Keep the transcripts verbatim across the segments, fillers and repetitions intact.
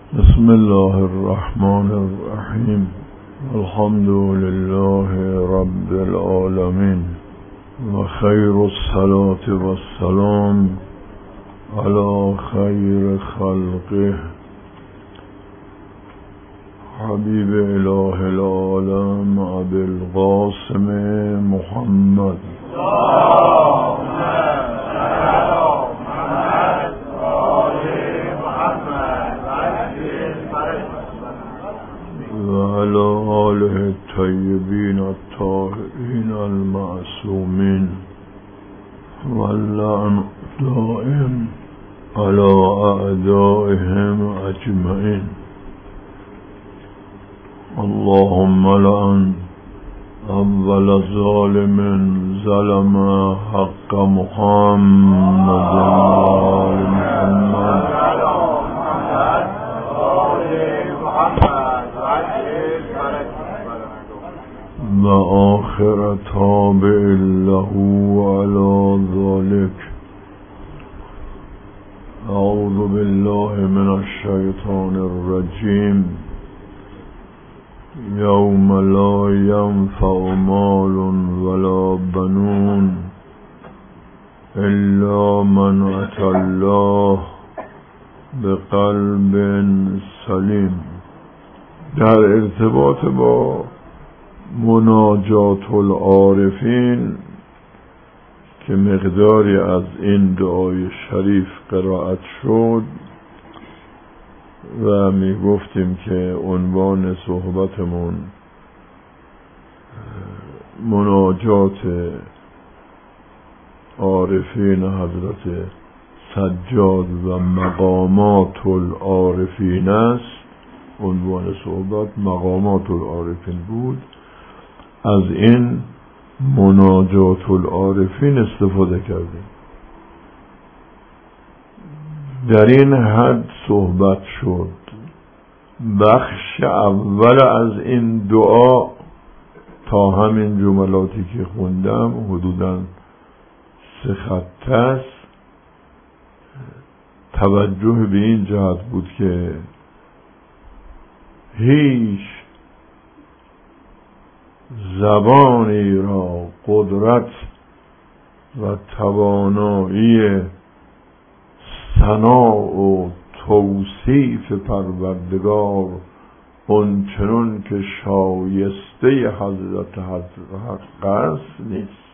بسم الله الرحمن الرحیم. الحمد لله رب العالمین و خیر الصلاة و السلام علی خیر خلقه حبیب اله العالم ابی القاسم محمد و علی آله الطیبین الطاهرین المعصومین و اللعن دائم علی اعدائهم اجمعین. اللهم لعن اول ظالم ظلم حق محمد و محمد و آخر تابع له علی ذلك. اعوذ بالله من الشیطان الرجیم. یوم لا ینفع مال ولا بنون الا من اتى الله بقلب سلیم. در ارتباط با مناجات العارفین که مقداری از این دعای شریف قرائت شد و می گفتیم که عنوان صحبتمون مناجات عارفین حضرت سجاد و مقامات العارفین است. عنوان صحبت مقامات العارفین بود. از این مناجات العارفین استفاده کردیم. در این حد صحبت شد. بخش اول از این دعا تا همین جملاتی که خوندم حدوداً سه خط است. توجه به این جهت بود که هیچ زبانی را قدرت و توانایی ثنا و توصیف پروردگار اونچنان که شایسته حضرت حق است نیست،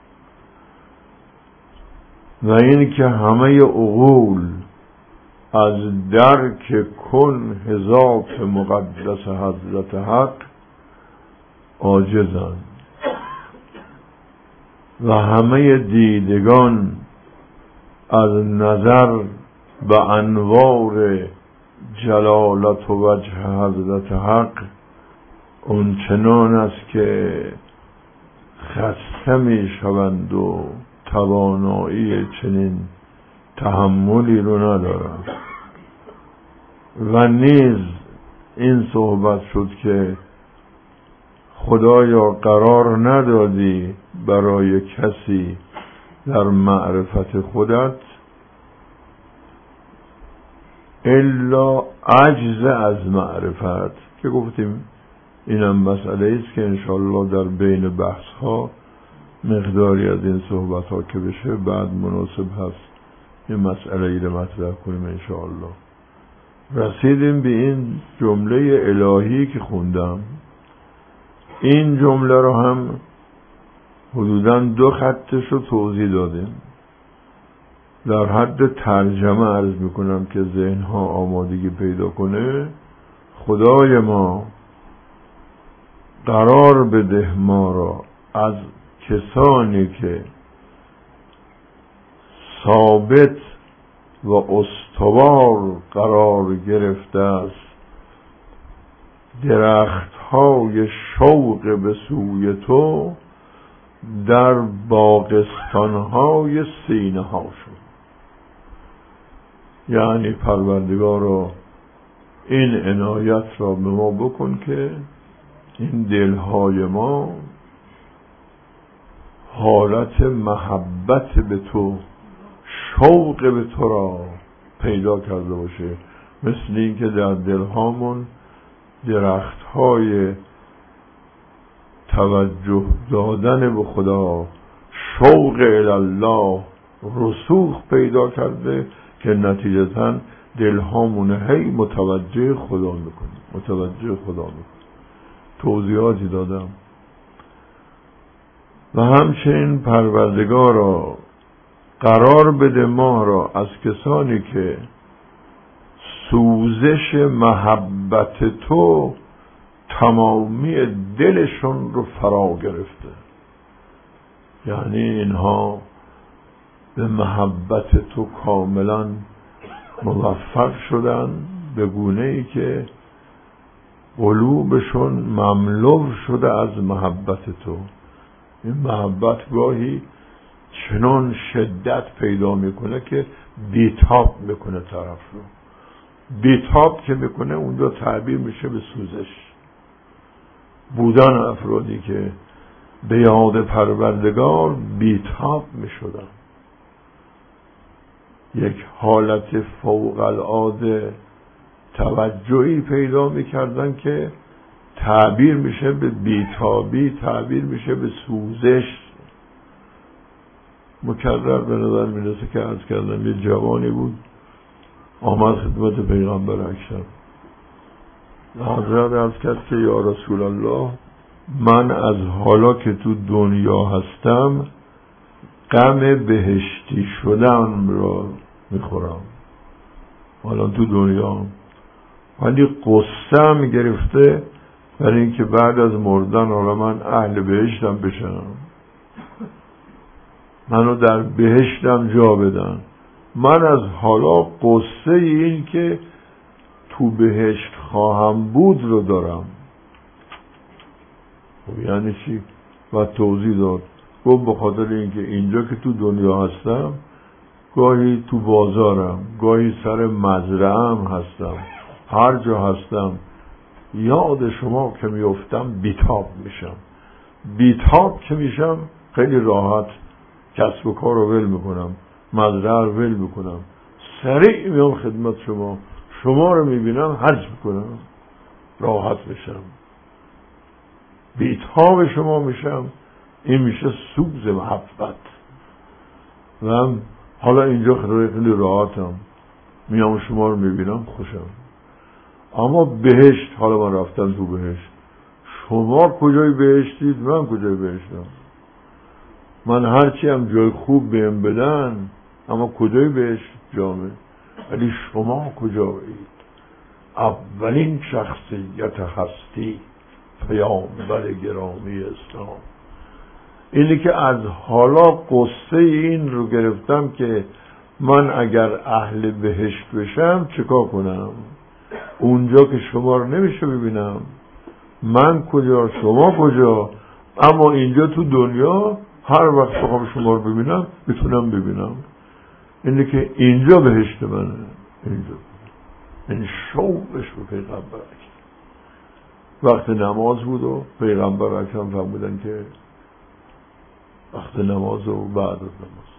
و این که همه عقول از درک کنه ذات مقدس حضرت حق عاجزند و همه دیدگان از نظر به انوار جلالت و وجه حضرت حق اونچنان است که خسته می شوند و توانایی چنین تحملی رو ندارند. و نیز این صحبت شد که خدایا قرار ندادی برای کسی در معرفت خودت الا عجز از معرفت، که گفتیم اینم مسئله است که انشاءالله در بین بحث ها مقداری از این صحبت ها که بشه بعد مناسب هست این مسئله ای رو مطرح کنیم انشاءالله. رسیدیم به این جمله الهی که خوندم. این جمله رو هم حدوداً دو خطش رو توضیح دادیم. در حد ترجمه عرض میکنم که ذهنها آمادگی پیدا کنه. خدای ما قرار بده ما را از کسانی که ثابت و استوار قرار گرفته است درخت های شوق به سوی تو در باغستان های سینه ها شد. یعنی پروردگارا این عنایت را به ما بکن که این دلهای ما حالت محبت به تو، شوق به تو را پیدا کرده باشه مثل این که در دلهامون درختهای توجه دادن به خدا، شوق الله رسوخ پیدا کرده که نتیجتاً دلهامون هی متوجه خدا میکنه متوجه خدا میکنه. توضیحاتی دادم. و همچنین پروردگارا قرار بده ما را از کسانی که سوزش محبت تو تمامی دلشون رو فرا گرفته، یعنی اینها به محبت تو کاملا موفق شدن به گونه ای که قلوبشون مملو شده از محبت تو. این محبت گاهی چنان شدت پیدا میکنه که بیتاب میکنه طرف رو. بیتاب که میکنه اونجا تعبیر میشه به سوزش. بودن افرادی که به یاد پروردگار بیتاب میشدن، یک حالت فوق العاده توجهی پیدا میکردن که تعبیر میشه به بیتابی، تعبیر میشه به سوزش. مکرر به نظر میرسه که عرض کردم یه جوانی بود آمد خدمت پیغمبر اکرم، حضرت عرض کرد که یا رسول الله، من از حالا که تو دنیا هستم غم بهشتی شدن را میخورم، حالا تو دنیا، ولی قصه هم گرفته برای اینکه بعد از مردن حالا من اهل بهشتم بشم، منو در بهشتم جا بدن. من از حالا قصه این که تو بهشت خواهم بود رو دارم. یعنی چی؟ و توضیح داد. گفت به خاطر اینکه اینجا که تو دنیا هستم گاهی تو بازارم، گاهی سر مزرعه‌ام هستم، هر جا هستم یاد شما که میافتم بیتاب میشم. بیتاب که میشم خیلی راحت کسب و کار رو ول میکنم، مزرعه رو ول میکنم، سریع میام خدمت شما، شما رو میبینم حج میکنم، راحت میشم، بیتاب شما میشم. این میشه سوز محبت. و هم حالا اینجا خیلی راحتم، میام شما رو میبینم خوشم. اما بهشت، حالا من رفتم تو بهشت، شما کجای بهشتید؟ من کجای بهشتم؟ من هرچی هم جای خوب بهم بدن، اما کجای بهشت جامعه؟ ولی شما کجایید؟ اولین شخصیت هستی، پیامبر گرامی اسلام. اینی که از حالا قصه این رو گرفتم که من اگر اهل بهشت بشم چیکار کنم؟ اونجا که شما رو نمیشه ببینم، من کجا شما کجا، اما اینجا تو دنیا هر وقت بخوام شما رو ببینم میتونم ببینم. اینه که اینجا بهشت منه، اینجا. این شوقش به پیغمبر اکرم. وقت نماز بود و پیغمبر اکرم فرمودن که وقت نماز و بعد از نماز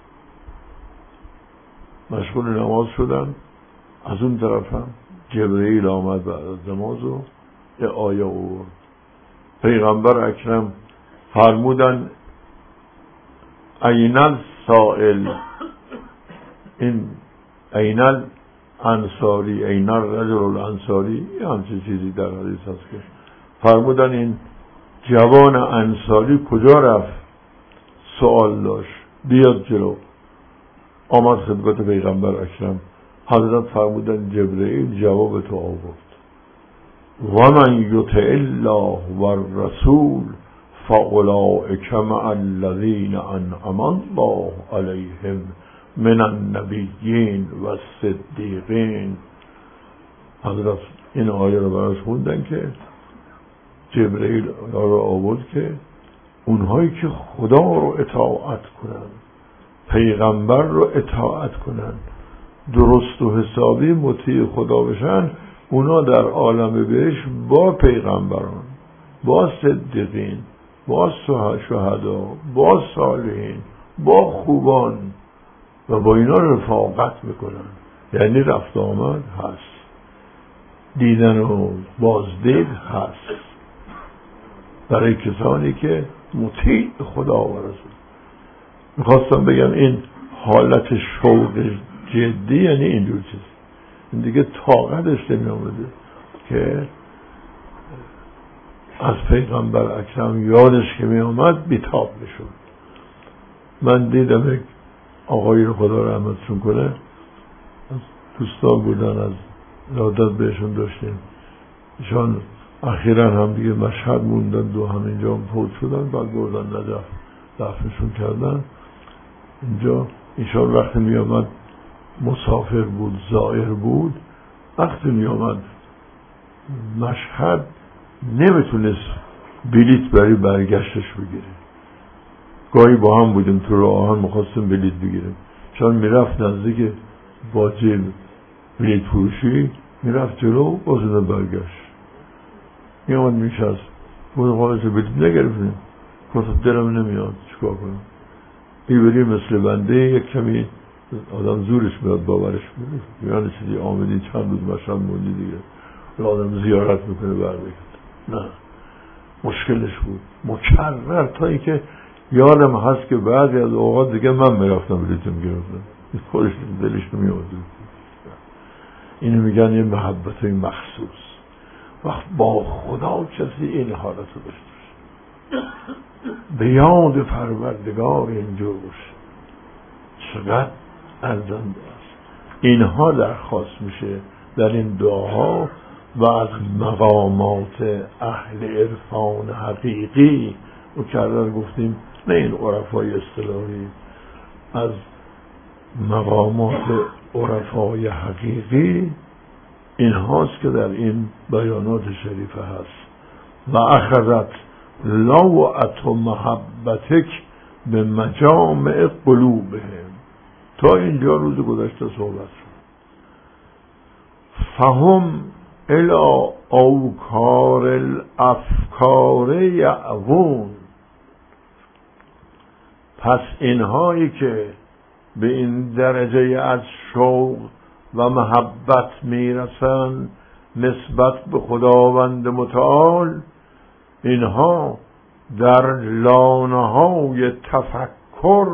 مشغول نماز شدن. از اون طرف هم جبرئیل آمد بعد از نماز و یه آیه آورد. پیغمبر اکرم فرمودن اینل سائل، این اینل انصاری، اینل رجل الانصاری، یه همچه چیزی در حدیث هست که فرمودن این جوان انصاری کجا رفت؟ سوال داشت، بیاد جلو. آمد خدمت پیغمبر اکرم، حضرت فرمودن جبرئیل جواب تو آورد. و من یطع الله و الرسول فاولئک مع الذین انعم الله علیهم من النبیین و الصدیقین. حضرت این آیه رو براش خوندن که جبرئیل رو آورد که اونهایی که خدا رو اطاعت کنن، پیغمبر رو اطاعت کنن، درست و حسابی مطیع خدا بشن، اونا در عالم بهشت با پیغمبران، با صدیقین، با شهدا، با صالحین، با خوبان و با اینا رفاقت میکنن. یعنی رفت آمد هست. دیدن و بازدید هست برای کسانی که مطیع خدا و رسول. میخواستم بگم این حالت شوق جدی یعنی اینجور چیز، این دیگه طاقتش نمی آمده که از پیغمبر اکرم یادش که می آمد بیتاب می شد. من دیدم یک آقایی رو خدا رحمتشون کنه، از دوستان بودن، از یادت بهشون داشتیم، ایشان اخیرا هم دیگه مشهد موندن، دو همینجا هم فوت شدن، بعد بردن نجف دفنشون کردن. اینجا ایشان وقتی می آمد مسافر بود، زائر بود، وقتی می آمد مشهد نمیتونست بلیت برای برگشتش بگیره. گاهی با هم بودیم تو راه آهن میخواستیم بلیت بگیریم، چون میرفت نزدیک باجه بلیت فروشی، میرفت جلو بازم برگشت، میامد میشست بود خواهد بلیت نگرفتیم. گفتم دلم نمیاد چیکار کنم، بیبری مثل بنده یک کمی آدم زورش میاد باورش میاد، یعنی چیزی آمدی چند روز مشهد موندی دیگه آدم زیارت میکنه برمیگرد. نه، مشکلش بود مکرر، تا ای که یادم هست که بعضی از اوقات دیگه من میرفتم بلیتم گرفتم، خودش دلش نمیاد. اینو میگن یه محبت مخصوص. وقت با خدا کسی این حالت رو داشته به یاد پروردگار اینجور باشه، چقدر ارزنده است. اینها درخواست میشه در این دعاها و از مقامات اهل عرفان حقیقی، مکرر گفتیم نه این عرفای اصطلاحی، از مقامات عرفای حقیقی این هاست که در این بیانات شریفه هست. و اخذت لوعت و محبتک به مجامع قلوبهم. تا اینجا روز گذشته صحبت شد. فهم الی اوکار الافکار یعوون. پس اینهایی که به این درجه از شوق و محبت میرسند نسبت به خداوند متعال، اینها در لانه های تفکر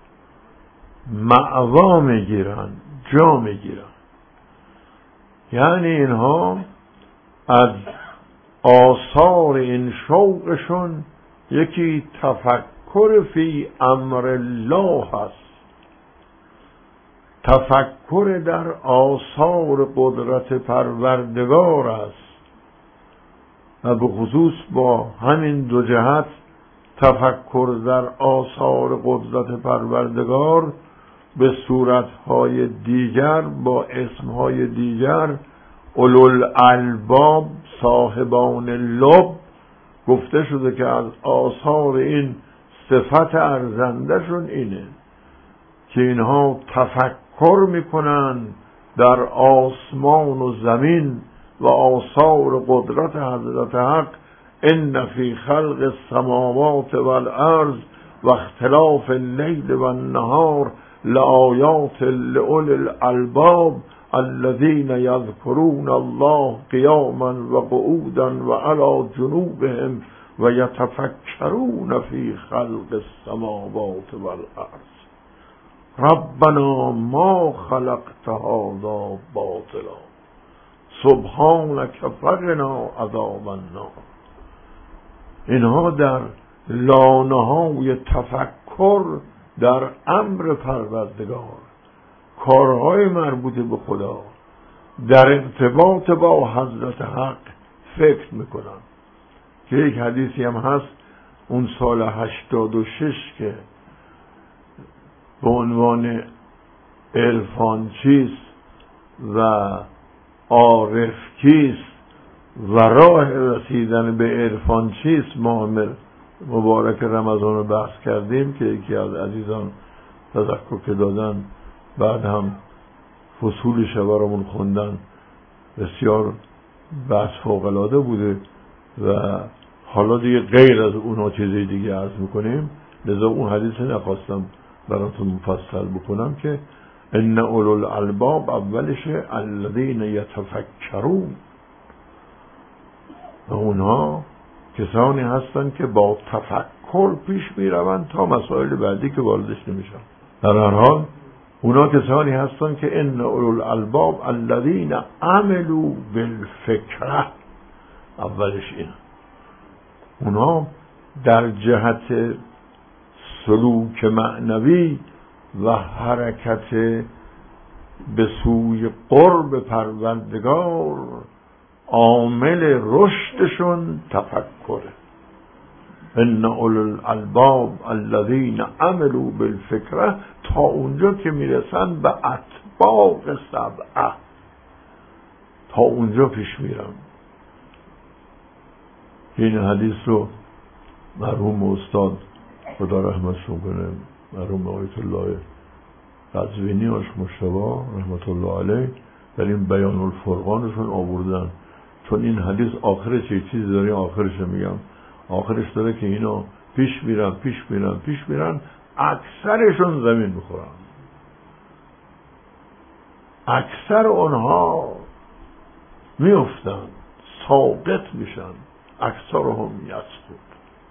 معوا میگیرن، جا میگیرن. یعنی اینها از آثار این شوقشون یکی تفکر فی امر الله هست، تفکر در آثار قدرت پروردگار است. و به خصوص با همین دو جهت، تفکر در آثار قدرت پروردگار به صورتهای دیگر با اسمهای دیگر، اولوالالباب، صاحبان لب، گفته شده که از آثار این صفت ارزندشون اینه که اینها تفکر میکنن در آسمان و زمین و آثار قدرت حضرت حق. ان فی خلق السماوات والارض و اختلاف اللیل و النهار لآیات لأولی الالباب الذین یذکرون الله قیاما و قعودا و علی جنوبهم و یتفکرون فی خلق السماوات والارض ربنا ما خلقت هذا باطلا سبحانک فقنا عذاب النار. اینها در لانه های تفکر در امر پروردگار، کارهای مربوط به خدا، در ارتباط با حضرت حق فکر میکنن. که یک حدیثی هم هست اون سال هشتاد و شش که به عنوان عرفان چیست و عارف کیست و راه رسیدن به عرفان چیست، ما مبارک رمضان رو بحث کردیم که یکی از عزیزان تذکر که دادن، بعد هم فصول شب برامون خوندن، بسیار بحث فوق‌العاده بوده و حالا دیگه غیر از اونها چیزی دیگه عرض میکنیم. لذا اون حدیث نخواستم براتون مفصل بکنم که ان اولو الالباب اولشه الذین یتفکرون، و اونها کسانی هستند که با تفکر پیش می روند تا مسائل بعدی که واردش نمیشن. در هر حال اونا کسانی هستند که ان اولو الالباب الذین عملوا بالفکره، اولش این اونا در جهت سلوک معنوی و حرکت به سوی قرب پروردگار عامل رشدشون تفکره. ان اولو الالباب الذین عملوا بالفکره تا اونجا که میرسن به اطباق سبعه، تا اونجا پیش میرن. این حدیث رو مرحوم استاد خدا رحمتشون کنه، مرحوم آیت الله قزوینی آش مشتبه رحمت الله علیه در این بیان الفرقانشون آوردن. چون این حدیث آخرش یک چیزی داره، آخرش میگم، آخرش داره که اینا پیش میرن پیش میرن پیش میرن اکثرشون زمین میخورن، اکثر اونها میفتن، ساقط میشن، اکثرهم یسقط،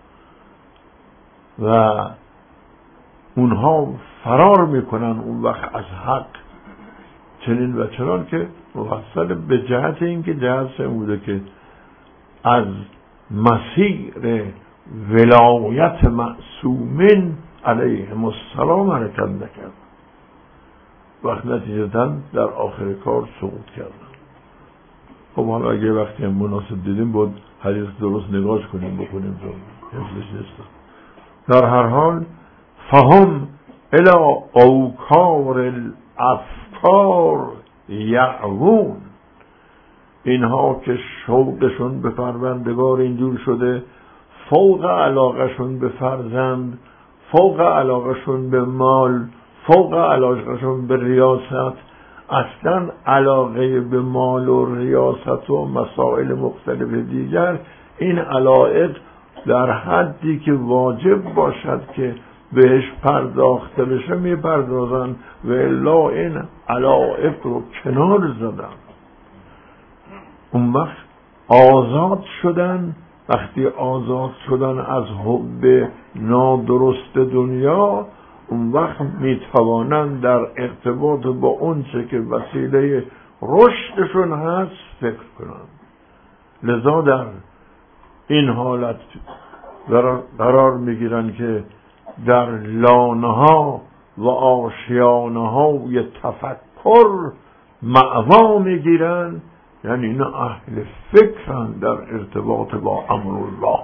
و اونها فرار میکنن اون وقت از حق، چنین و چنان که مفصل به جهت اینکه جهت این بوده که از مسیر ولایت معصومین علیهم السلام حرکت نکرد، وقت نتیجتاً در آخر کار سقوط کردن. خب حالا اگه وقتی هم مناسب دیدیم باید حدیث درست نگاش کنیم بکنیم تو حفظش نیستم. در هر حال فهم الی اوکار الافکار یعوون، اینها که شوقشون به پروردگار اینجور شده، فوق علاقشون به فرزند، فوق علاقشون به مال، فوق علاقشون به ریاست، اصلا علاقه به مال و ریاست و مسائل مختلف دیگر، این علایق در حدی که واجب باشد که بهش پرداخته بشه میپردازن و الا این علایق رو کنار زدن. اون وقت آزاد شدن، وقتی آزاد شدن از حب نادرست دنیا، اون وقت میتوانند در ارتباط با اون چه که وسیله رشدشون هست فکر کنند. لذا در این حالت قرار میگیرن که در لانه ها و آشیانه های تفکر معوا میگیرن، یعنی اینا اهل فکرن در ارتباط با امر الله.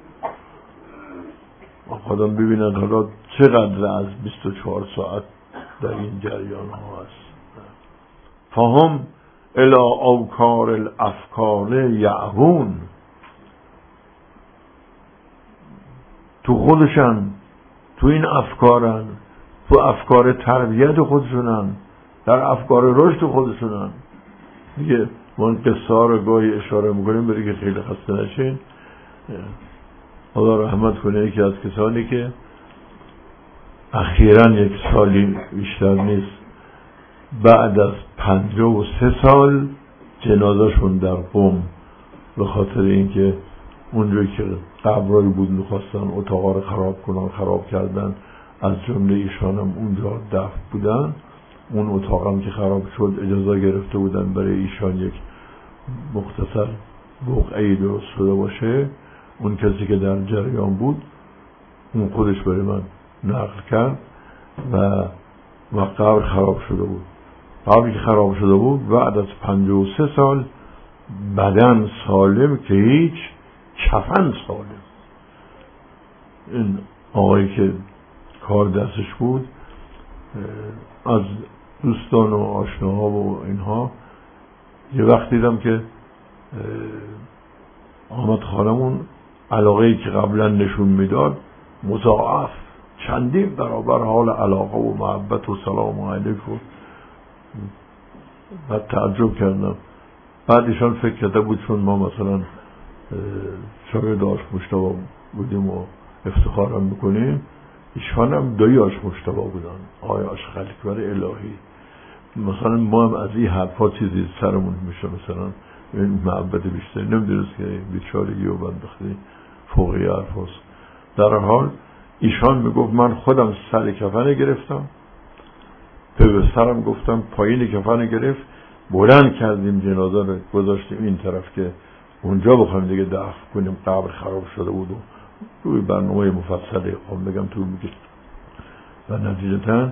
خودم ببینن حالا چقدر از بیست و چهار ساعت در این جریان ها هست. فهم الی اوکار الافکار یعوون، تو خودشن، تو این افکارن، تو افکار تربیت خودشونن، در افکار رشد خودشونن. دیگه ما قصه ها رو گاهی اشاره میکنیم برای که خیلی خسته نشین. خدا رحمت کنه یکی از کسانی که اخیراً یک سالی بیشتر نیست بعد از پنجاه و سه سال جنازه‌شون در قم به خاطر اینکه اونجایی که قبرایی بود میخواستن اتاقا رو خراب کنن، خراب کردن، از جمله ایشان هم اونجا دفن بودن. اون اتاق هم که خراب شد اجازه گرفته بودن برای ایشان یک مختصر بقعه‌ای درست شده باشه. اون کسی که در جریان بود اون خودش برای من نقل کرد و و قبر خراب شده بود. قبری که خراب شده بود بعد از پنجاه و سه سال بدن سالم که هیچ، کفن سالم. این آقایی که کار دستش بود از دوستان و آشناها و اینها یه وقت دیدم که آمد خانمون علاقه‌ای که قبلا نشون میداد مضاعف چندین برابر حال علاقه و محبت و سلام علیکم. بعد تعجب کردم. بعد ایشان فکر کرده بود چون ما مثلا شاگرد آش مشتبه بودیم و افتخارم میکنیم، ایشان هم دایی آش مشتبه بودن، آقای آش خلیق‌ور الهی. مثلا ما هم از این حرفا چیزی سرمون میشه، مثلا این محبت بیشتری نمیدونست که بیچارگی و بدبختی فوقی حرف هست. در حال ایشان میگفت من خودم سر کفن گرفتم، به سرم گفتم پایین کفن گرفت، بلند کردیم جنازه رو گذاشتیم این طرف که اونجا بخوایم دیگه دفن کنیم، قبر خراب شده بود و روی برنامه مفصلی خواهم بگم طول میکشه و نتیجتاً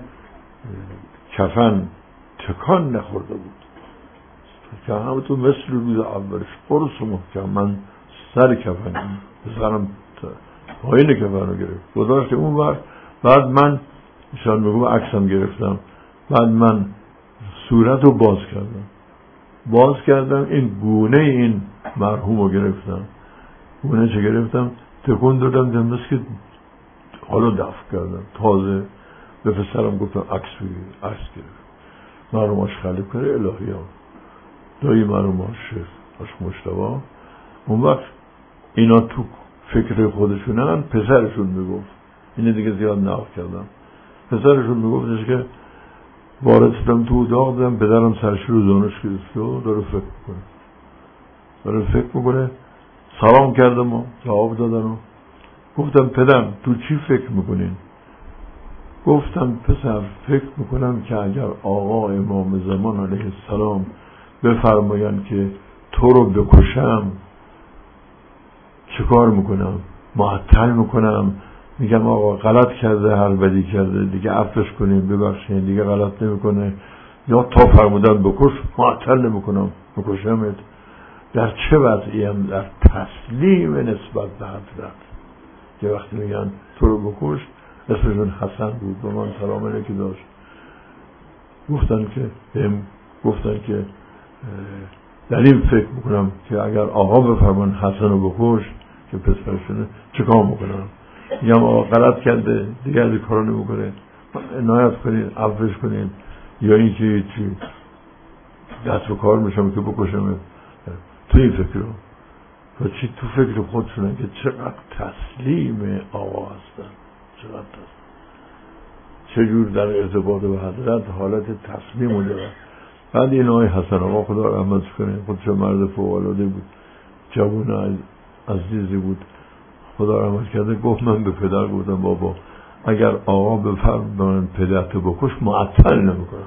کفن تکان نخورده بود که همه تو مثل روز اولش قرص محکم. من سر کفنم سرم پایین کفن رو گرفت گذاشتیم اون وقت. بعد من ایشان میگم عکسم گرفتم، بعد من صورت رو باز کردم باز کردم این گونه این مرحوم رو گرفتم، گونه چه گرفتم تکون دادم دم که حالا دفع کردم. تازه به پسرم گفتم عکس بگیر، عکس گرفت. مرحوماش خلیق کنه الهی ها دایی مرحوماش شف اش مشتبه. اون وقت اینا تو فکر خودشونن، پسرشون میگفت، اینه دیگه زیاد نقل کردم، پسرشون میگفتش که وارد شدم تو اتاق دیدم پدرم سرش رو زانوش گرفته و داره فکر میکنه داره فکر میکنه سلام کردم و جواب دادن و گفتم پدر تو چی فکر میکنین؟ گفتم پسر فکر میکنم که اگر آقا امام زمان علیه السلام بفرماین که تو رو بکشم چه کار میکنم؟ معطل میکنم، میگم آقا غلط کرده، هر بدی کرده دیگه عفوش کنیم ببخشین دیگه غلط نمیکنه، یا تا فرمودن بکش معطل نمیکنم بکشمت. در چه وضعیم؟ در تسلیم نسبت به حضرت که وقتی میگن تو رو بکش، اسمشون حسن بود و من سلام علیکی داشت، گفتن که بهم گفتن که در این فکر میکنم که اگر آقا بفرمان حسن رو بکش که پسرشونه چه کار میکنم؟ میگم آقا غلط کرده دیگه از این کارو نمیکنه، عنایت کنین عفوش کنین، یا این که چی دست به کار میشم که بکشم. تو این فکر رو و چی تو فکر خودشونن که چقدر تسلیم آقا هستن، چقدر تسلیم، چجور در ارتباط به حضرت حالت تسلیم رو دارن. بعد این آقای حسن آقا خدا رحمتش کنه خودش مرد فوق‌العاده بود، جوان عزیزی بود خدا رحمت کرده. گفت من به پدر گفتم بابا اگر آقا بفرماین پدرت بکش معطل نمیکنم.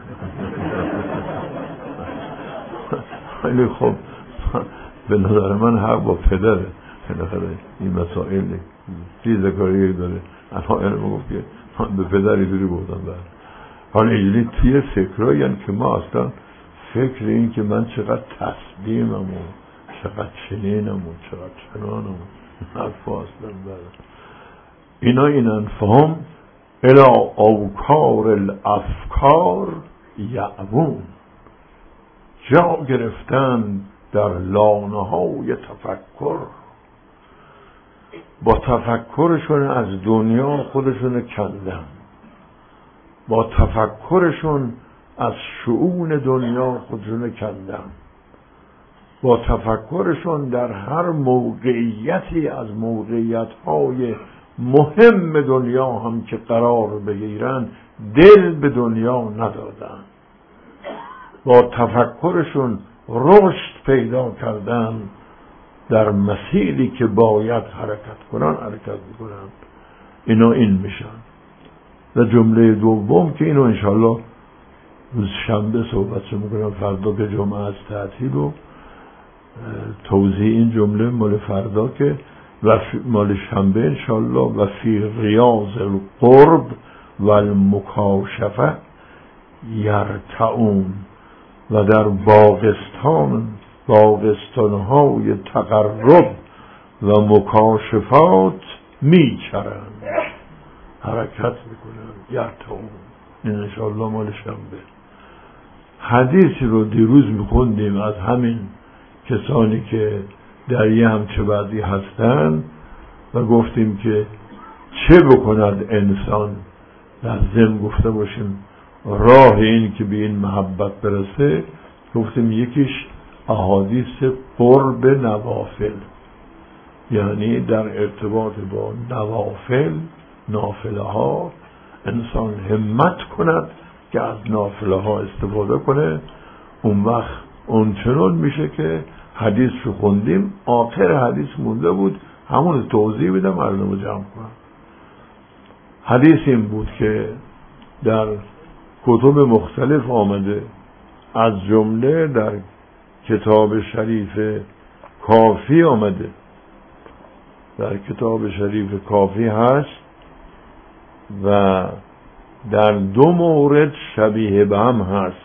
خیلی خوب به نظر من حق با پدره، این مسائل ریزکاری داره. الان علم گفت که من به پدری دوری گفتم بعد حالا اینجوری توی فکرهایی یعنی که ما اصلا فکر این که من چقدر تسلیمم و چقدر چنینم و چقدر چنانم و حرفا اصلا بعد اینا این انفهم الا اوکار الافکار یعبون، جا گرفتن در لانه های تفکر، با تفکرشون از دنیا خودشون کندن، با تفکرشون از شؤون دنیا خودشون کندن، با تفکرشون در هر موقعیتی از موقعیت‌های مهم دنیا هم که قرار بگیرن دل به دنیا ندادن، با تفکرشون رشد پیدا کردن در مسیری که باید حرکت کنن حرکت میکنن. اینا این میشن. و جمله دوم که اینو انشالله روز شنبه صحبت میکنم، فردا که جمعه از تعطیل و توضیح این جمله مال فردا که و مال شنبه انشالله و فی ریاض القرب و المکاشفه یرتعون، و در باغستان باغستانهای تقرب و مکاشفات میچرند، حرکت میکنن یرتعون. این انشالله مال شنبه. حدیثی رو دیروز میخوندیم از همین کسانی که در یه همچه بعدی هستن و گفتیم که چه بکند انسان، در ضمن گفته باشیم راه این که به این محبت برسه. گفتیم یکیش احادیث قرب نوافل، یعنی در ارتباط با نوافل نافله ها انسان همت کند که از نافله ها استفاده کنه، اون وقت اون چنان میشه که حدیث رو خوندیم، آخر حدیث مونده بود همون توضیح بدم مردم رو جمع کنم. حدیث این بود که در کتب مختلف آمده، از جمله در کتاب شریف کافی آمده، در کتاب شریف کافی هست و در دو مورد شبیه به هم هست.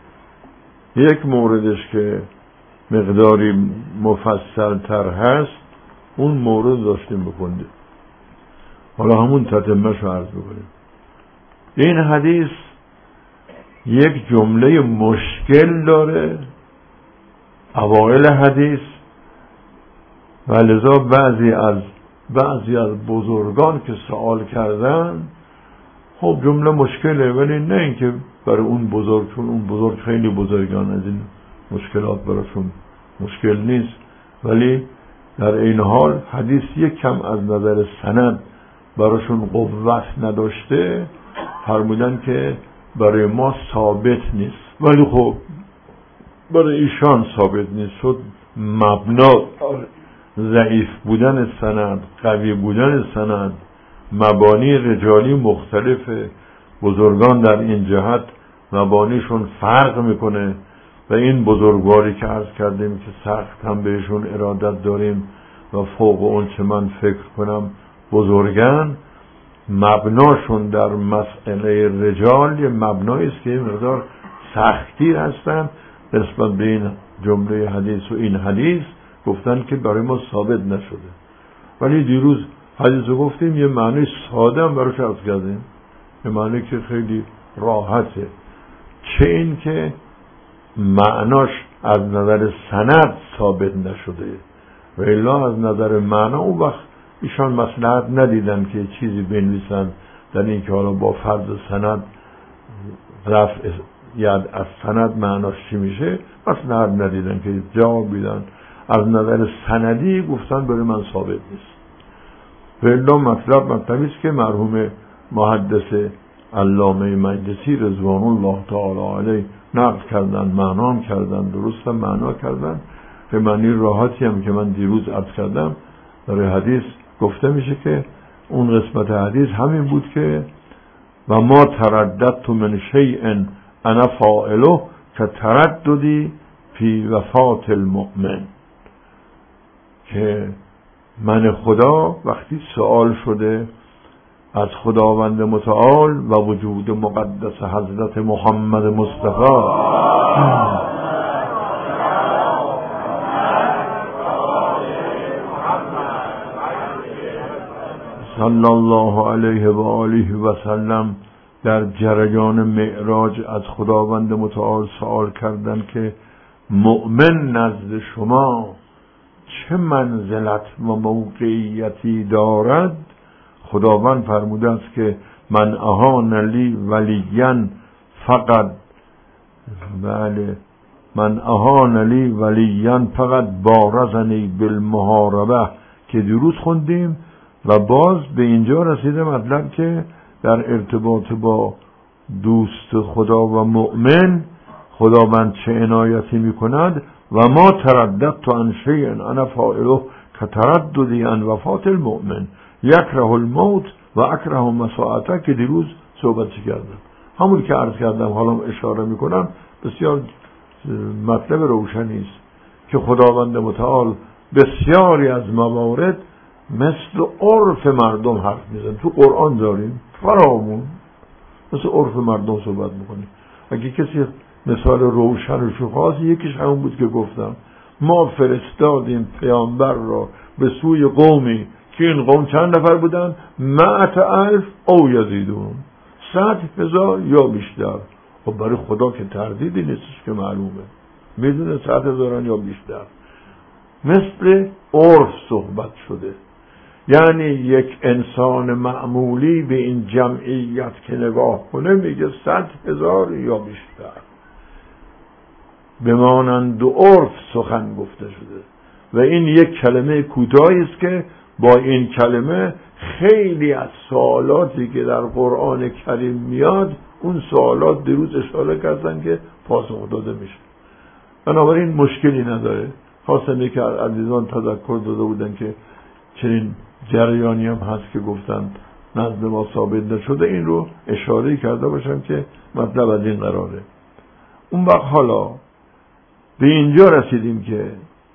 یک موردش که مقداری مفصل تر هست، اون مورد داشتیم بکنده، حالا همون تتمه شو عرض بکنیم. این حدیث یک جمله مشکل داره اوائل حدیث و لذا بعضی از بعضی از بزرگان که سوال کردن، خب جمله مشکله، ولی نه اینکه برای اون بزرگ، چون اون بزرگ خیلی بزرگان از این مشکلات براشون مشکل نیست، ولی در این حال حدیث یک کم از نظر سند براشون قوت نداشته، فرمودن که برای ما ثابت نیست. ولی خب برای ایشان ثابت نیست، شد مبنا ضعیف بودن سند، قوی بودن سند، مبانی رجالی مختلف بزرگان در این جهت مبانیشون فرق میکنه و این بزرگواری که عرض کردیم که سخت هم بهشون ارادت داریم و فوق اون چه من فکر کنم بزرگان، مبناشون در مسئله رجال یه مبنایی است که این مقدار سختی هستن نسبت به این جمله حدیث و این حدیث گفتن که برای ما ثابت نشده. ولی دیروز حدیث رو گفتیم، یه معنی ساده هم براش عرض کردیم، یه معنی که خیلی راحته، چه این که معناش از نظر سند ثابت نشده و الا از نظر معنا اون وقت ایشان مصلحت ندیدن که چیزی بنویسن در این که حالا با فرض سند رفع ید از سند معناش چی میشه، مصلحت ندیدن که جواب بیدن. از نظر سندی گفتن برای من ثابت نیست. و الا مطلب مطلبی است که مرحوم محدث علامه مجلسی رضوان الله تعالی علیه نقل کردن، معنام کردن، درست هم معنا کردن. به معنی راحتی هم که من دیروز عرض کردم در حدیث گفته میشه که اون قسمت حدیث همین بود که و ما ترددت من شیء انا فاعله که ترددی فی وفات المؤمن، که من خدا وقتی سوال شده از خداوند متعال و وجود مقدس حضرت محمد مصطفی صلی الله علیه و آله و سلم در جریان معراج از خداوند متعال سوال کردن که مؤمن نزد شما چه منزلت و موقعیتی دارد، خداوند فرموده است که من اهان لی ولیاً فقط بله من اهان لی ولیاً فقط بارزنی بالمحاربه که دیروز خوندیم و باز به اینجا رسیده مطلب که در ارتباط با دوست خدا و مؤمن خداوند چه عنایتی میکند و ما ترددت عن شیء انا فاعله که ترددی عن وفات المؤمن یکره الموت و اکره مساعته که دیروز صحبت کردم. همون که عرض کردم حالا اشاره میکنم، بسیار مطلب روشنی است که خداوند متعال بسیاری از موارد مثل عرف مردم حرف میزن. تو قرآن داریم فرامون مثل عرف مردم صحبت میکنیم. اگه کسی مثال روشنش خواست، یکیش همون بود که گفتم ما فرستادیم پیامبر را به سوی قومی که این قوم چند نفر بودن؟ مئت الف او یزیدون، صد هزار یا بیشتر. خب برای خدا که تردیدی نیستش که معلومه، میدونه صد هزاران یا بیشتر. مثل عرف صحبت شده، یعنی یک انسان معمولی به این جمعیت که نگاه کنه میگه صد هزار یا بیشتر، به مانند عرف سخن گفته شده. و این یک کلمه کوتاهی است که با این کلمه خیلی از سوالاتی که در قرآن کریم میاد، اون سوالات دیروز اشاره کردن که پاسخ داده میشه. بنابراین مشکلی نداره. خواستم که عزیزان تذکر داده بودن که چنین جریانی هم هست که گفتن نزد ما ثابت نشده، این رو اشاره کرده باشم که مطلب از این قراره. اون وقت حالا به اینجا رسیدیم که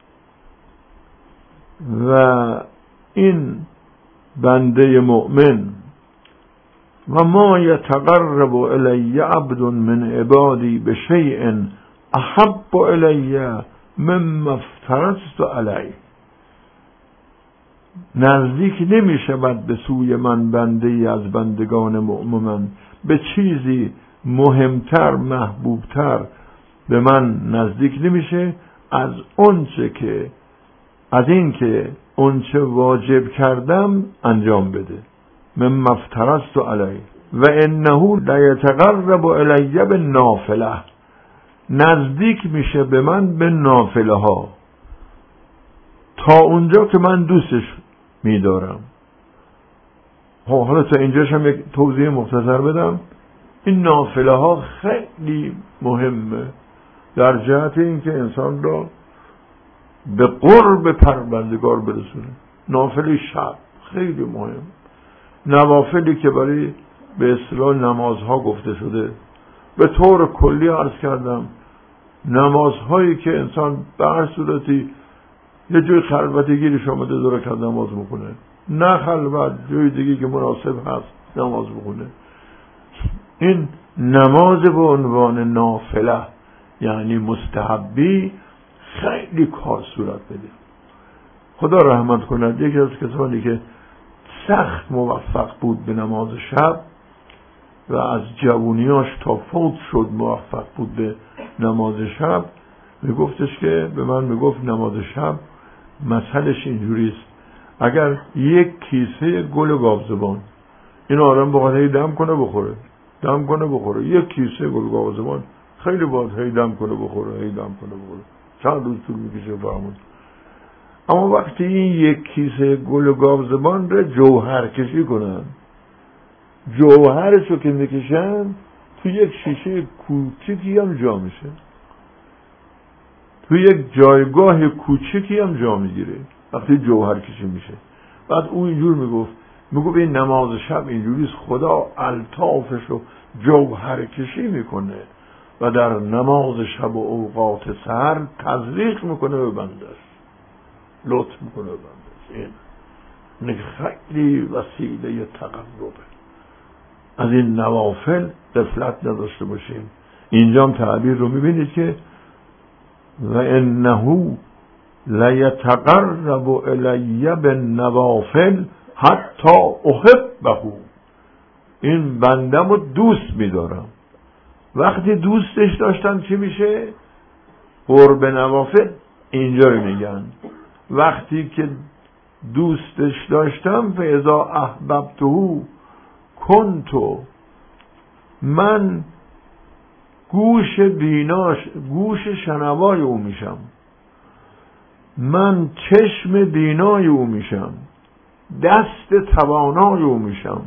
و این بنده مؤمن و ما یتقرب الی عبد من عبادی بشیء احب الی مما افترضت علیه، نزدیک نمی شود به سوی من بنده ای از بندگان مؤمن به چیزی مهمتر محبوبتر به من نزدیک نمیشه از اونچه که از این که اونچه واجب کردم انجام بده. مما افترضت علیه و انه لیتقرب الی بالنافله، نزدیک میشه به من به نافله ها تا اونجا که من دوستش میدارم. حالا تا اینجاش هم یک توضیح مختصر بدم. این نافله ها خیلی مهمه در جهت اینکه انسان را به قرب پروردگار برسونه. نافله شب خیلی مهم، نوافلی که برای به اصطلاح نمازها گفته شده. به طور کلی عرض کردم نمازهایی که انسان به هر صورتی یه جوی خلوتی گیرش آمده داره که نماز بخونه، نه خلوت جوی دیگه که مناسب هست نماز بخونه، این نماز به عنوان نافله یعنی مستحبی خیلی کار صورت بده. خدا رحمت کند یکی از کسانی که سخت موفق بود به نماز شب و از جوونیاش تا فوت شد موفق بود به نماز شب، میگفتش که به من میگفت نماز شب مسئلهش اینجوریست، اگر یک کیسه گل گاوزبان این آدم بخواد هی دم کنه بخوره دم کنه بخوره یک کیسه گل گاوزبان خیلی باید هی دم کنه بخوره هی دم کنه بخوره چند روز طول میکشه فرمون. اما وقتی این یک کیسه گل گاوزبان رو جوهر کشی کنن، جوهرشو که میکشن تو یک شیشه کوچیکی هم جا میشه، تو یک جایگاه کوچیکی هم جا میگیره وقتی جوهر کشی میشه. بعد اون اینجور میگفت میگفت این نماز شب اینجوریست، خدا الطافشو جوهر کشی میکنه و در نماز شب و اوقات سحر تزریق میکنه به بندش، لطف میکنه به بندش. این خیلی وسیله تقربه. از این نوافل غفلت نداشته باشیم. اینجا هم تعبیر رو میبینید که و انه لیتقرب الی بالنوافل حتی احبه، این بندم رو دوست میدارم. وقتی دوستش داشتم چی میشه؟ قرب نوافل اینجا رو میگن وقتی که دوستش داشتم فاذا احببته کنتو، من گوش بیناش گوش شنوای او میشم، من چشم بینای او میشم، دست توانای او میشم.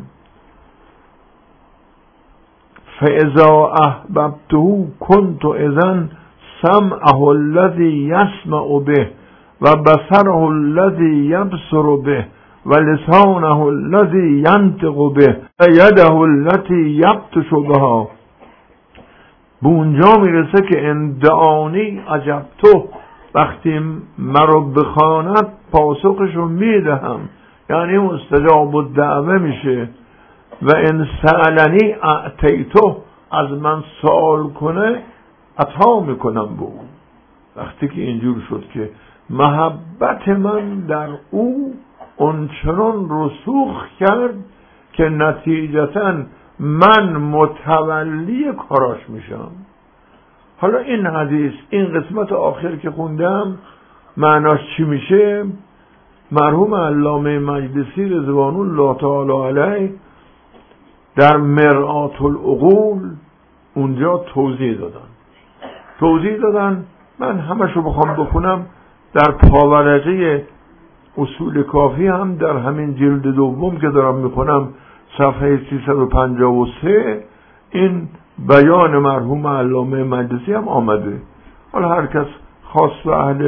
فاذا احببته کنت اذن سمعه الذی یسمع به و بصره الذی یبصر به و لسانه الذی ینطق به و یده التي یبطش بها. به اونجا میرسه که اندعانی عجبتو، وقتی مرا بخواند پاسخشو میدهم، یعنی مستجاب الدعوه میشه. و ان سألنی اعطیتو، از من سوال کنه عطا میکنم به او. وقتی که اینجور شد که محبت من در او اونچنان رسوخ کرد که نتیجتاً من متولی کاراش میشم. حالا این حدیث این قسمت آخر که خوندم معناش چی میشه؟ مرحوم علامه مجلسی رضوان الله تعالی علیه در مرآت العقول اونجا توضیح دادن توضیح دادن من همشو بخوام بخونم در پاورقی اصول کافی هم در همین جلد دوم که دارم میخونم صفحه سیصد و پنجاه و سه این بیان مرحوم علامه مجلسی هم آمده. حالا هر کس خاص و اهل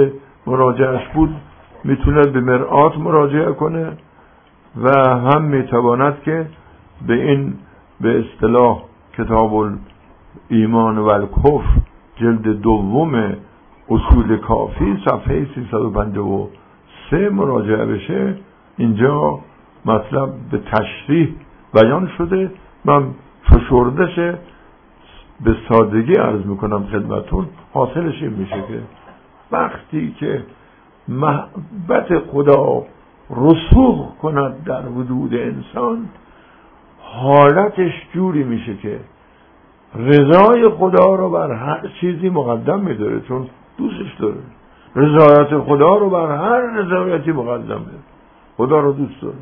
مراجعش بود میتونه به مرآت مراجعه کنه و هم میتواند که به این به اصطلاح کتاب الایمان و الکفر جلد دوم اصول کافی صفحه سیصد و پنجاه و سه مراجعه بشه. اینجا مطلب به تشریح بیان شده. من فشردش به سادگی عرض میکنم خدمتون. حاصلش این میشه که وقتی که محبت خدا رسوخ کند در وجود انسان، حالتش جوری میشه که رضای خدا رو بر هر چیزی مقدم میداره، چون دوستش داره. رضایت خدا رو بر هر رضایتی مقدم میداره، خدا رو دوست داره.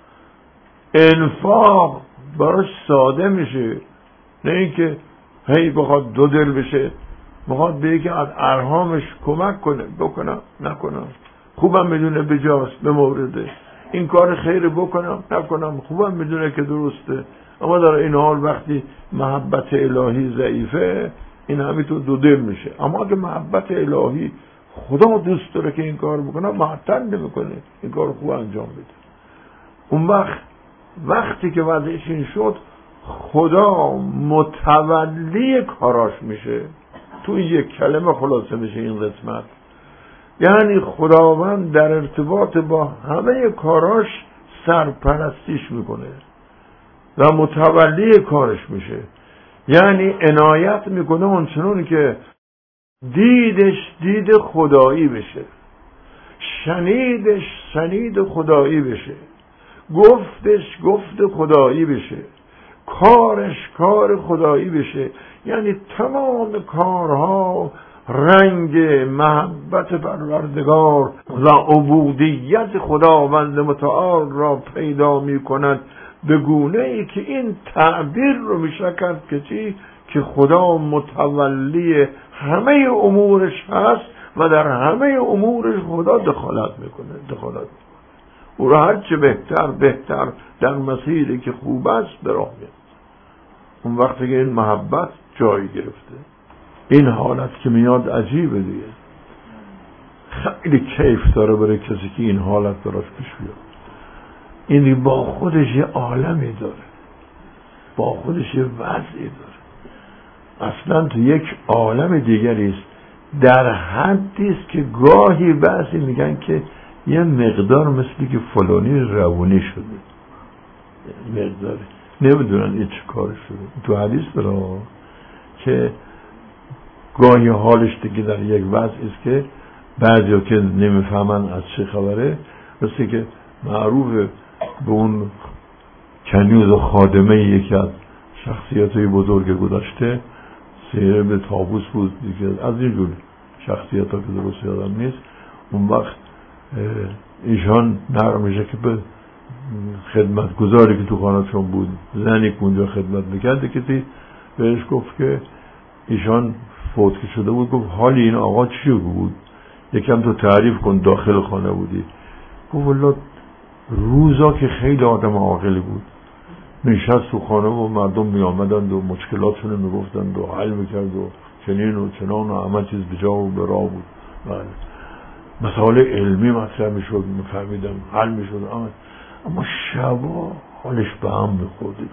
انفاق براش ساده میشه، نه اینکه هی بخواد دو دل بشه، بخواد به یکی از ارهامش کمک کنه، بکنم نکنم، خوبم میدونه بجاست به مورده، این کار خیر بکنم نکنم، خوبم میدونه که درسته، اما در این حال وقتی محبت الهی ضعیفه این همینطور دو دل میشه. اما اگه محبت الهی خدا دوست داره که این کار بکنه، معطل نمیکنه، این کار خوب انجام بده. اون وقت وقتی که وضعش این شد، خدا متولی کاراش میشه. تو این یک کلمه خلاصه میشه این قسمت. یعنی خداوند در ارتباط با همه کاراش سرپرستیش میکنه و متولی کارش میشه. یعنی عنایت میکنه اونچنون که دیدش دید خدایی بشه، شنیدش شنید خدایی بشه، گفتش گفت خدایی بشه، کارش کار خدایی بشه. یعنی تمام کارها رنگ محبت پروردگار و عبودیت خداوند متعال را پیدا می کند، به گونه ای که این تعبیر رو میشه کرد که چی؟ که خدا متولی همه امورش هست و در همه امورش خدا دخالت میکنه دخالت میکنه او را هرچه بهتر بهتر در مسیری که خوب است به راه میاد. اون وقتی که این محبت جای گرفته، این حالت که میاد عجیبه دیگه، خیلی کیف داره برای کسی که این حالت براش پیش بیاد. این با خودش یه عالمی داره، با خودش یه وضعی داره، اصلا تو یک عالم دیگری است. در حدی است که گاهی بعضی میگن که یه مقدار مثلی که فلانی روانی شده، مقداری نمیدونن این چه کار شده. تو حدیث داره که گاهی حالش دیگه در یک وضع است که بعضی ها که نمیفهمن از چه خبره، مثل که معروف به اون کنیز خادمه یکی از شخصیت‌های بزرگ گذشته، سیره به طاووس بود دیگه، از این جور شخصیت‌ها که درست یادم نیست. اون وقت ایشان نرم میشه که به خدمتگزاری که تو خانه‌شون بود، زنی که اونجا خدمت میکرده، کسی بهش گفت که ایشان فوت که شده بود، گفت حالی این آقا چی بود؟ یکم تو تعریف کن، داخل خانه بودی. گفت والله روزا که خیلی آدم عاقلی بود، نشست تو خانه و مردم می آمدند و مشکلاتشون می گفتند و حل میکرد و چنین و چنان و همه چیز بجا و برا بود. بله، مسائل علمی مطرح می شد، می فهمیدم، حل می شد. اما, اما شبا حالش به هم می خورده.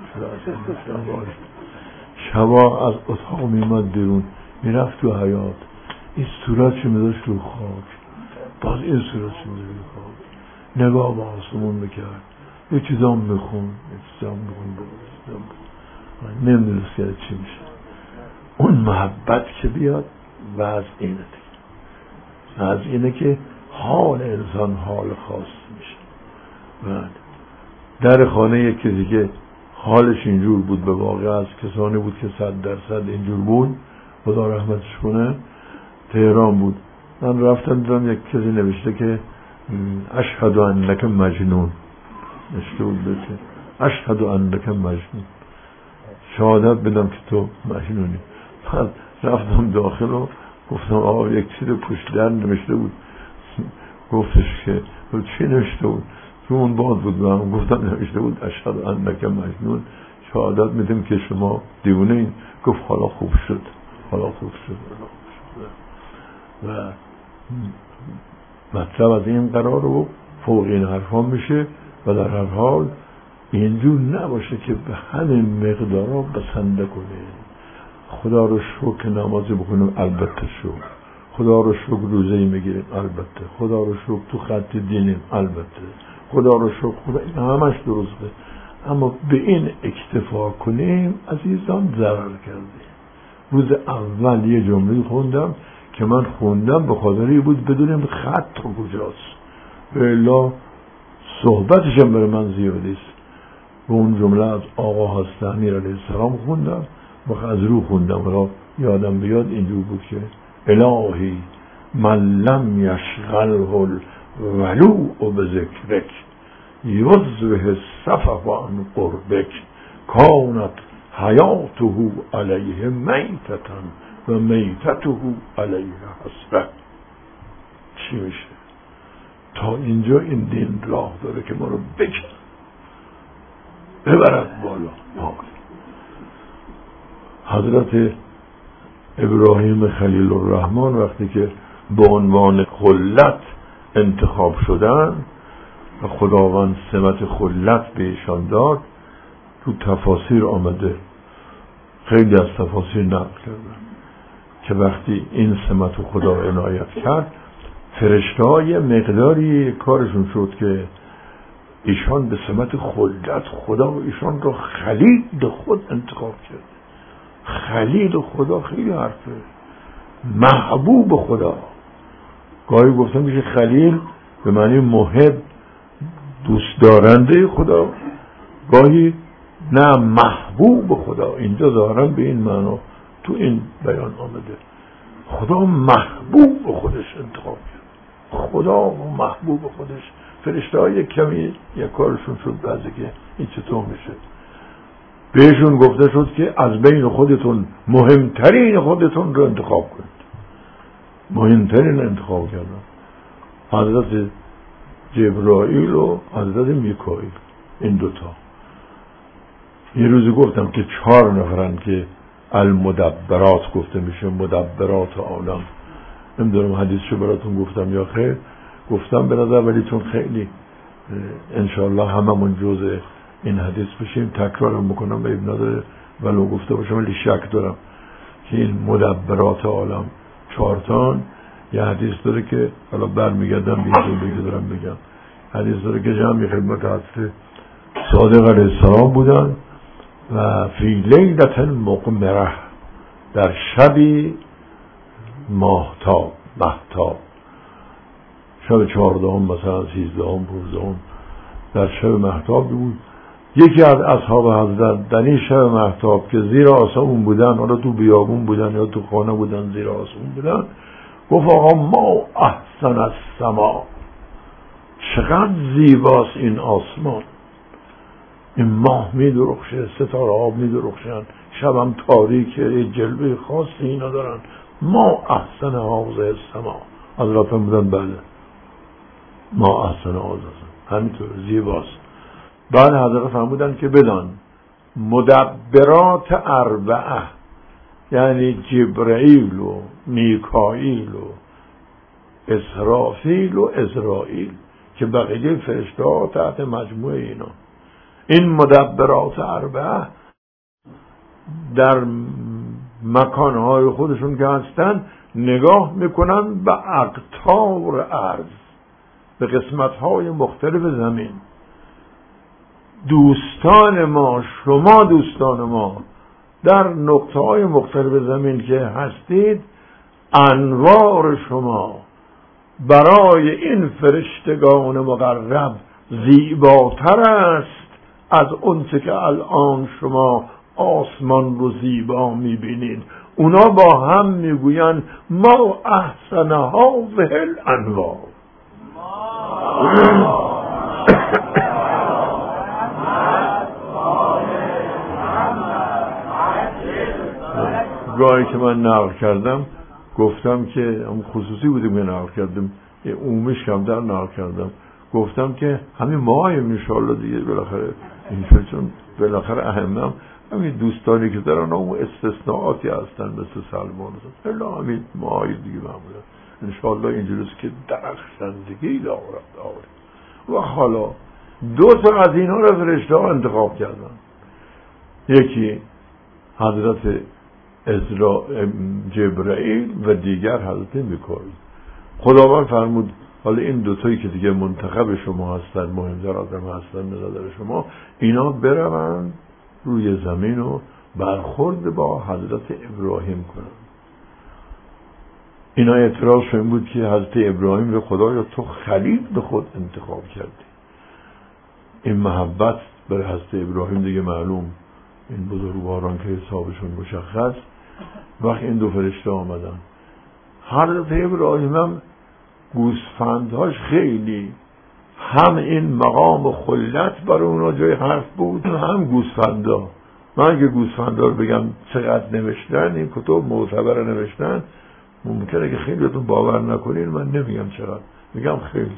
شبا از اتاق می مد بیرون، می رفت تو حیات، این صورتش می داشت رو خاک، باز این صورتش می داشت رو خاک، نگاه به آسمون میکرد، یه چیزا هم میخون یه چیزا هم میخون نمیدونست که چی میشه. اون محبت که بیاد و از اینه دیگه، از اینه که حال انسان حال خاص میشه. بعد در خانه یکی دیگه حالش اینجور بود، به واقع از کسانی بود که صد درصد اینجور بود، خدا رحمتش کنه، تهران بود. من رفتم دیدم یک کسی نوشته که اشهد انک مجنون، نوشته بود بشه اشهد انک مجنون، شهادت بدم که تو مجنونی. بعد رفتم داخل و گفتم آقا یک چیز پشت در نوشته بود. گفتش که چی نوشته بود؟ تو اون باد بود و هم گفتم نوشته بود اشهد انک مجنون، شهادت میدم که شما دیونه این. گفت حالا خوب شد، حالا خوب شد. و مطلب از این قرار رو فوق این حرفا میشه و در هر حال اینجور نباشه که به همین مقدارا بسنده کنیم. خدا رو شکر نمازی بکنیم، البته شکر. خدا رو شکر روزه‌ای میگیریم، البته. خدا رو شکر تو خط دینیم، البته. خدا رو شکر. خدا این همش درسته، اما به این اکتفا کنیم عزیزان ضرر کردیم. روز اول یه جمله خوندم که من خوندم به خاطری بود بدونم خط کجاست، الا صحبتش هم برای من زیادی است. و اون جمله از آقا حضرت امیر علیه السلام خوندم و از رو خوندم، ولی یادم بیاد اینجور بود که الهی من لم یشغله الولوء بذکرک یضبه السفه عن قربک کانت حیاته علیه میتة و میتته علیه حسرت. چی میشه؟ تا اینجا این دین راه داره که ما رو بکن ببرد بالا. حضرت ابراهیم خلیل الرحمن وقتی که به عنوان خلت انتخاب شدن و خداوند سمت خلت به ایشان داد، تو تفاسیر آمده، خیلی از تفاسیر نقل کردن که وقتی این سمت خدا عنایت کرد، فرشته‌های مقداری کارشون شد که ایشان به سمت خلت خدا ایشان را خلیل خود انتخاب کرد. خلیل خدا خیلی حرفه، محبوب خدا. گاهی گفتم میشه خلیل به معنی محب، دوست دارنده خدا، گاهی نه محبوب خدا. اینجا ظاهرا به این معنا تو این بیان آمده، خدا محبوب خودش انتخاب کرد. خدا و محبوب خودش. فرشته های کمی یک کارشون شد بعضی که این چطور میشه، بهشون گفته شد که از بین خودتون مهمترین خودتون رو انتخاب کنید. مهمترین انتخاب کردن حضرت جبرائیل و حضرت میکائیل، این دوتا. یه روزی گفتم که چهار نفرن که المدبرات گفته میشه، مدبرات عالم. نمیدونم حدیثشو براتون گفتم یا خیر. گفتم به نظر، ولی چون خیلی انشاءالله هممون جزء این حدیث بشیم تکرارم بکنم به ابن نداره، ولو گفته باشم ولی شک دارم که این مدبرات عالم چهارتان. یه حدیث داره که حالا برمیگردم به این جمله که دارم بگم. حدیث داره که جمعی خدمت حضرت صادق علیه السلام بودن و فی لیلة مقمره، در شبی ماهتاب، مهتاب، شب چهاردهم مثلا سیزدهم پونزدهم، در شب مهتاب بود. یکی از اصحاب حضرت در این شب مهتاب که زیر آسمون بودن، حالا تو بیابون بودن یا تو خانه بودن زیر آسمون بودن، گفت آقا ما احسن السما، چقدر زیباست این آسمان، این ماه می درخشه، ستاره ها می درخشن، شبم تاریکه، جلوه خاصی اینا دارن. ما احسن هذه السما. حضرت بودن بله ما احسن هذه، همینطور زیباست. بعد حضرت فرمودن که بدان مدبرات اربعه، یعنی جبرائیل و میکائیل و اسرافیل و ازرائیل که بقیه فرشته ها تحت مجموعه اینا، این مدبرات اربعه در مکانهای خودشون که هستن نگاه میکنن به اقطار ارض، به قسمتهای مختلف زمین. دوستان ما، شما دوستان ما در نقطه‌های مختلف زمین که هستید، انوار شما برای این فرشتگان مقرب زیباتر است از اون چه که الان شما آسمان رو زیبا میبینید. اونا با هم میگوین ما احسن هذه الانوار. گاهی که من نقل کردم گفتم که خصوصی بودیم که نقل کردم، عمومیش کمتر نقل کردم، گفتم که همین ماهایم انشاءالله دیگه بالاخره اینجا، چون بالاخره اهمم همین دوستانی که دارن اون استثناءاتی هستن مثل سلمان الا همین ماهای دیگه معمولا انشاءالله اینجوریست که درخشندگی دارد. و حالا دو تا از اینا رو فرشته ها انتخاب کردن، یکی حضرت ازرا جبرائیل و دیگر حضرت میکائیل. خداوند فرمود حالا این دوتایی که دیگه منتخب شما هستن، مهمتر آدم هستن نظر شما، اینا بروند روی زمین و برخورد با حضرت ابراهیم کنن. اینا اعتراض این بود که حضرت ابراهیم رو خدایا تو خلیل به خود انتخاب کردی. این محبت برای حضرت ابراهیم دیگه معلوم، این بزرگواران که حسابشون مشخص. وقت این دو فرشته آمدن، حضرت ابراهیم هم گوسفندهاش خیلی، هم این مقام خلت برای اونا جای حرف بود و هم گوسفندا. من اگه گوسفندا رو بگم چقدر نوشتن، این کتب معتبر نوشتن، ممکنه که خیلی بهتون باور نکنین، من نمیگم چقدر، میگم خیلی.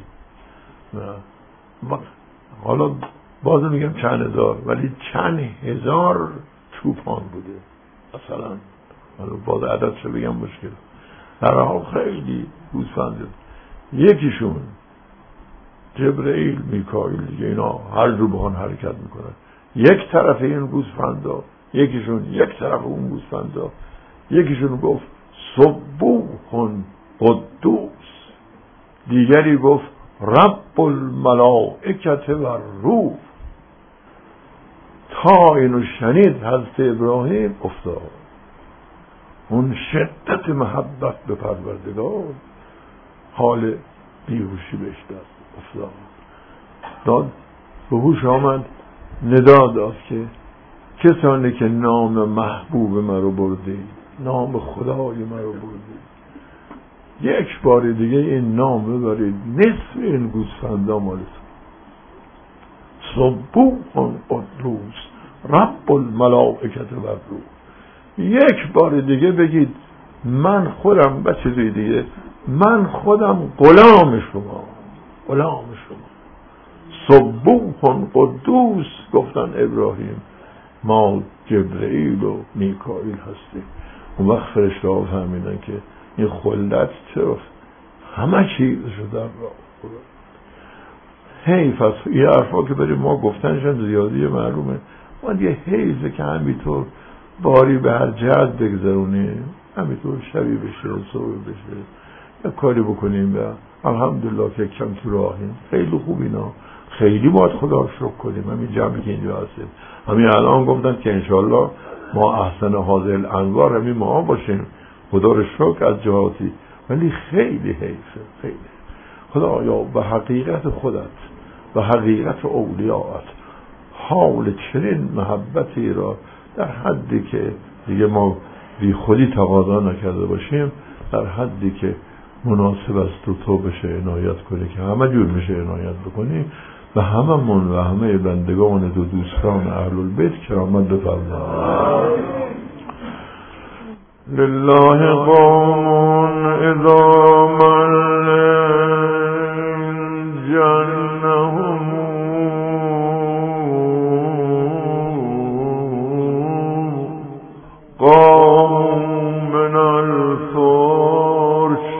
نه حالا باز میگم چند هزار، ولی چند هزار چوپان بوده مثلا، حالا باز عددشو بگم مشکل. در حال خیلی گوسفنده. یکیشون جبرائیل میکائیل دیگه، اینا هر جو بخوان حرکت میکنن، یک طرف این گوسفندا، یکیشون یک طرف اون گوسفندا. یکیشون گفت سبوح قدوس، دیگری گفت رب الملائکه و الروح. تا اینو شنید حضرت ابراهیم افتاد، اون شدت محبت به پروردگار حال بیهوشی بهش داد، افتاد، داد به هوش آمد، ندا داد که کسانی که نام محبوب مرا بردی، نام خدای مرا بردی، یک بار دیگه این نام ببرید، نصف این گوسفندا مالتون. سبوح قدوس رب الملائکه و الروح. یک بار دیگه بگید من خودم، بچه دیگه من خودم غلام شما، غلام شما. سبوح قدوس گفتن ابراهیم، ما جبرائیل و میکائیل هستیم. اون وقت فرشته ها فهمیدن که این خلت چرا همه چیزشو در راه خدا. حیف است این حرفا که بریم ما گفتنشن زیادی معلومه، من یه حیفه که همینطور باری به هر جهت بگذرونیم، همینطور شبی بشه صبح بشه یا کاری بکنیم و الحمدلله که کم تو راهیم. خیلی خوب اینا، خیلی باید خدا رو شکر کنیم. همین جمعی که اینجا هستیم، همین الان گفتن که انشالله ما احسن هذه الانوار همین ما باشیم، خدا رو شکر از جهاتی. ولی خیلی حیفه، خیلی خدایا به حقیقت خودت و حقیقت اولیاءت حال چنین محبتی را در حدی که دیگه ما بی خودی تقاضا نکرده باشیم، در حدی که مناسب است و تو بشه عنایت کنی که همه جور میشه عنایت بکنی و همه من و همه بندگان دو دوستان اهل البیت کرامت بفرمایید. لله قوم اذا مل جنهم قوم من الفرش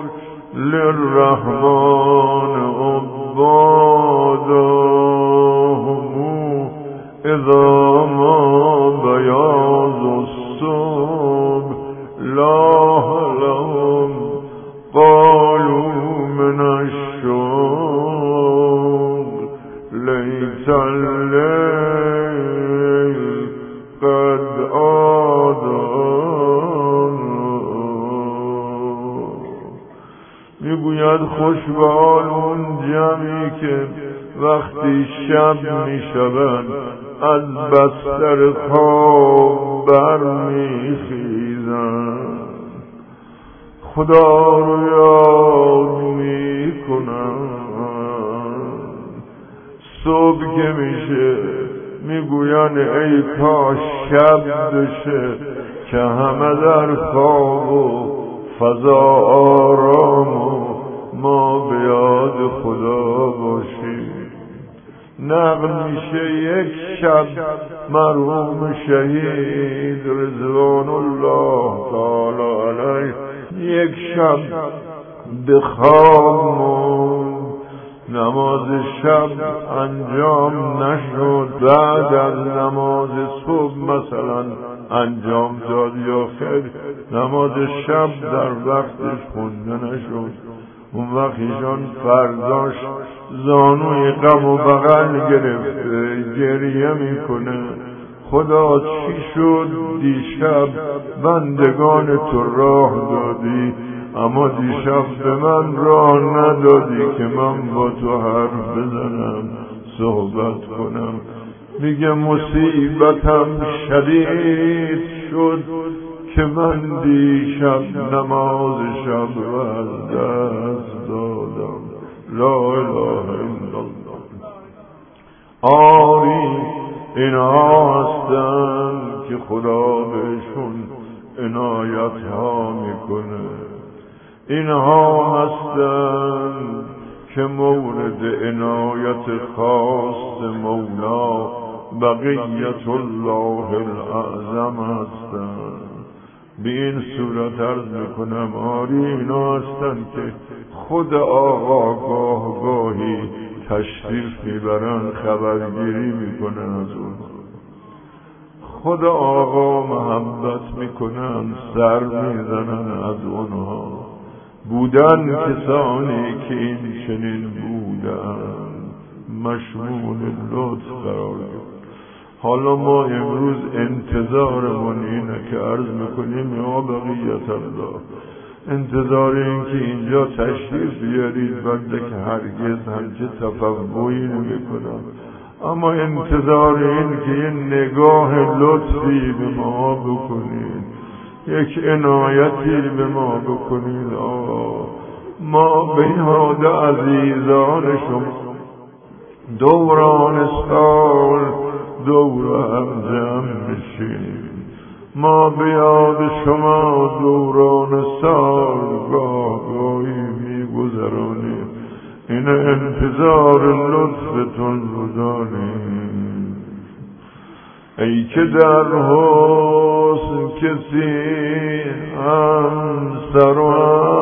للرحمن عبادهم اذا ما بیاض الصبح لا لهم قالوا من الشوق ليس الليل قد آدم. میگوید خوش به حال اون جمعی که وقتی شب می شود از بستر خواب برمی خیزند، خدا رو یاد می کنند. صبح که میشه میگوین ای کاش شب بشه که همه در خواب و فضا آرام و ما به یاد خدا باشیم. نقل میشه یک شب مرحوم شهید رضوان الله تعالی علیه یک شب به خواب موند. نماز شب انجام نشد، بعد از نماز صبح مثلا انجام داد یا خیر نماز شب در وقتش خونده نشد. اون وقت ایشان فرداش زانوی غم و بغل گرفته گریه میکنه، خدا چی شد دیشب بندگان تو راه دادی، اما دیشب به من راه ندادی که من با تو حرف بزنم صحبت کنم. میگه مصیبتم شدید شد که من دیشب نماز شب را از دست دادم. لا اله الا الله. آری اینها هستن که خدا بهشون عنایت ها میکنه، اینها هستن که مورد عنایت خاص مولا بقیت الله الاعظم هستن. به این صورت عرض میکنم آری اینا هستن که خود آقا گاه گاهی تشریف میبرن خبرگیری میکنن از اون، خود آقا محبت میکنن سر میزنن از اونها. بودن کسانی که این چنین بودن مشمول لطف قرار گرفت. حالا ما امروز انتظارمون اینه که عرض میکنیم یا بقیت الله، انتظار این که اینجا تشریف بیارید بنده که هرگز همچه تفوعی نمیکنم، اما انتظار این که یه نگاه لطفی به ما بکنید، یک عنایتی به ما بکنید. آقا ما به یاد عزیزان شما دوران سال دور هم جمع بشیم، ما به یاد شما دوران سال گاه گاهی می گذرانیم، این انتظار لطفتون رو داریم. ای که در حسن کسی هم سر و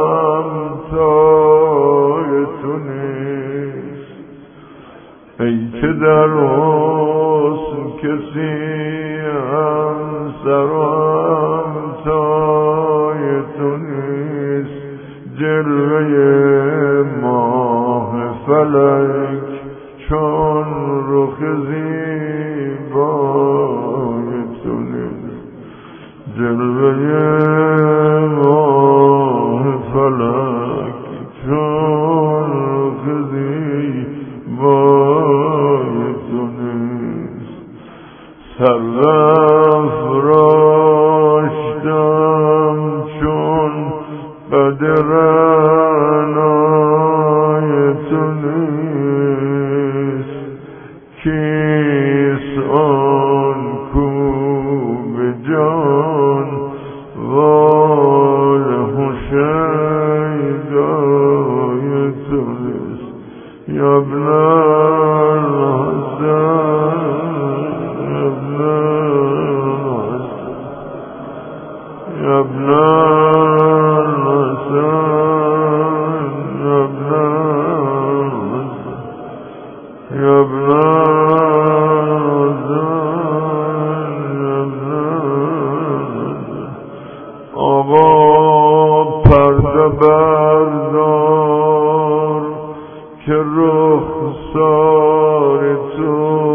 همتای تو نیست، ای که در حسن کسی هم سر و همتای تو نیست، جلوه ماه فلک چون رخ زیبای تو نیست، جلوه ماه فلک چون رخ زیبای تو نیست. سرافراشتم چون قدرنای تو نیست، کیست آن کو به جان وال هوشیدای تو نیست. یا ابن الحسن یا ابن الحسن یا ابن الحسن یا ابن آقا پرده بردار که رخسار تو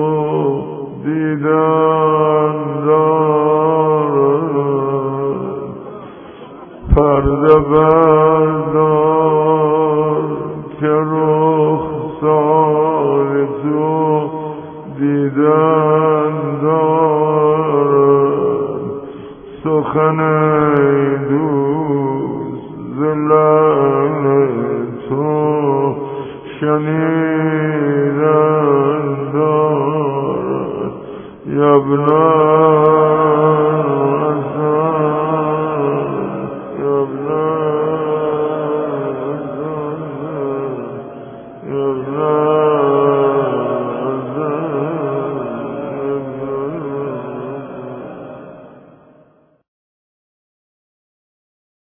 دیدن دارد، پرده بردار که رخسار تو دیدن دارد، سخن دوست ز لب تو شنیدن